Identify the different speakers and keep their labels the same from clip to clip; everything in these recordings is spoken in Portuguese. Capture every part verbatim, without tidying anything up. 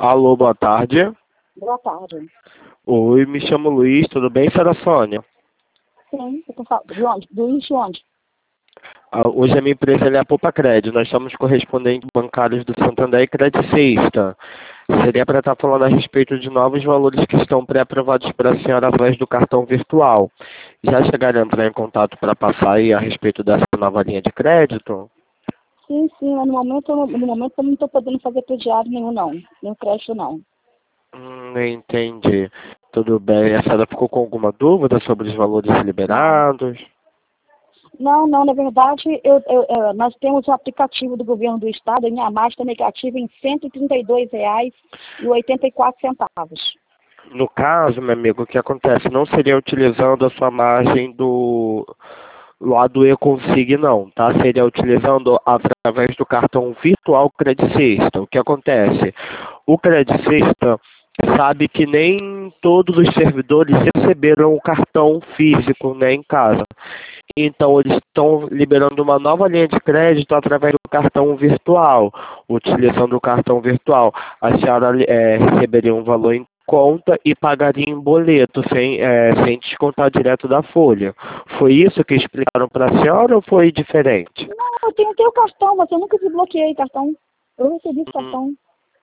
Speaker 1: Alô, boa tarde.
Speaker 2: Boa tarde.
Speaker 1: Oi, me chamo Luiz, tudo bem, senhora Sônia?
Speaker 2: Sim, eu tô falando. De onde? Do Luiz de onde?
Speaker 1: Ah, hoje a minha empresa é a Poupa Crédito. Nós somos correspondentes bancários do Santander e Credicista. Seria para estar falando a respeito de novos valores que estão pré-aprovados para a senhora através do cartão virtual. Já chegaram a entrar em contato para passar aí a respeito dessa nova linha de crédito?
Speaker 2: Sim, sim, mas no momento, eu não- no momento eu não estou podendo fazer crediário nenhum, não. Nenhum crédito, não.
Speaker 1: Hum, entendi. Tudo bem. A senhora ficou com alguma dúvida sobre os valores
Speaker 2: Não.
Speaker 1: liberados?
Speaker 2: Não, não, na verdade, eu, eu- eu- nós temos o aplicativo do governo do estado, a minha margem está negativa em cento e trinta e dois reais e oitenta e quatro centavos.
Speaker 1: No caso, meu amigo, o que acontece? Não seria utilizando a sua margem do lado e-consig, não, tá? Seria utilizando através do cartão virtual Credicista. O que acontece? O Credicista sabe que nem todos os servidores receberam o cartão físico, né, em casa. Então, eles estão liberando uma nova linha de crédito através do cartão virtual. Utilizando o cartão virtual, a senhora é, receberia um valor em conta e pagaria em boleto, sem, é, sem descontar direto da folha. Foi isso que explicaram para a senhora ou foi diferente?
Speaker 2: Não, eu tenho, tenho cartão, mas eu nunca desbloqueei cartão. Eu recebi esse
Speaker 1: Hum,
Speaker 2: cartão.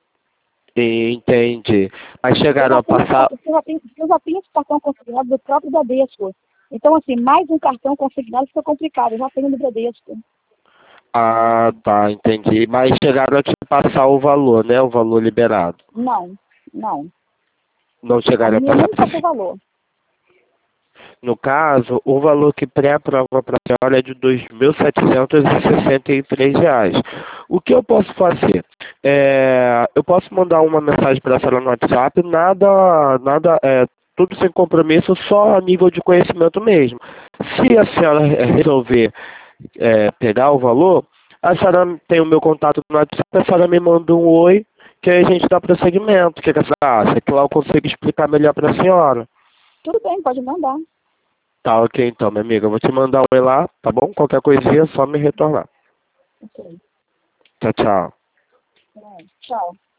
Speaker 1: entendi. Mas
Speaker 2: Eu
Speaker 1: chegaram
Speaker 2: já
Speaker 1: a
Speaker 2: tenho, esse
Speaker 1: passar.
Speaker 2: cartão- eu já tenho, eu já tenho esse cartão consignado do próprio Bradesco. Então, assim, mais um cartão consignado fica complicado. Eu já tenho do Bradesco.
Speaker 1: Ah, tá, entendi. Mas chegaram a te passar o valor, né? O valor liberado.
Speaker 2: Não, não.
Speaker 1: Não
Speaker 2: A
Speaker 1: chegaram a
Speaker 2: minha
Speaker 1: passar
Speaker 2: nem
Speaker 1: para.
Speaker 2: passou valor.
Speaker 1: No caso, o valor que pré-aprova para a senhora é de dois mil setecentos e sessenta e três reais. O que eu posso fazer? É, eu posso mandar uma mensagem para a senhora no WhatsApp, nada, nada, é, tudo sem compromisso, só a nível de conhecimento mesmo. Se a senhora é, resolver é, pegar o valor, a senhora tem o meu contato no WhatsApp, a senhora me manda um oi, que aí a gente dá prosseguimento. O que que a senhora acha? Que lá eu consigo explicar melhor para a senhora.
Speaker 2: Tudo bem, pode mandar.
Speaker 1: Tá, ok então, minha amiga. Eu vou te mandar um oi lá, tá bom? Qualquer coisinha é só me retornar.
Speaker 2: Ok.
Speaker 1: Tchau, tchau.
Speaker 2: É, tchau.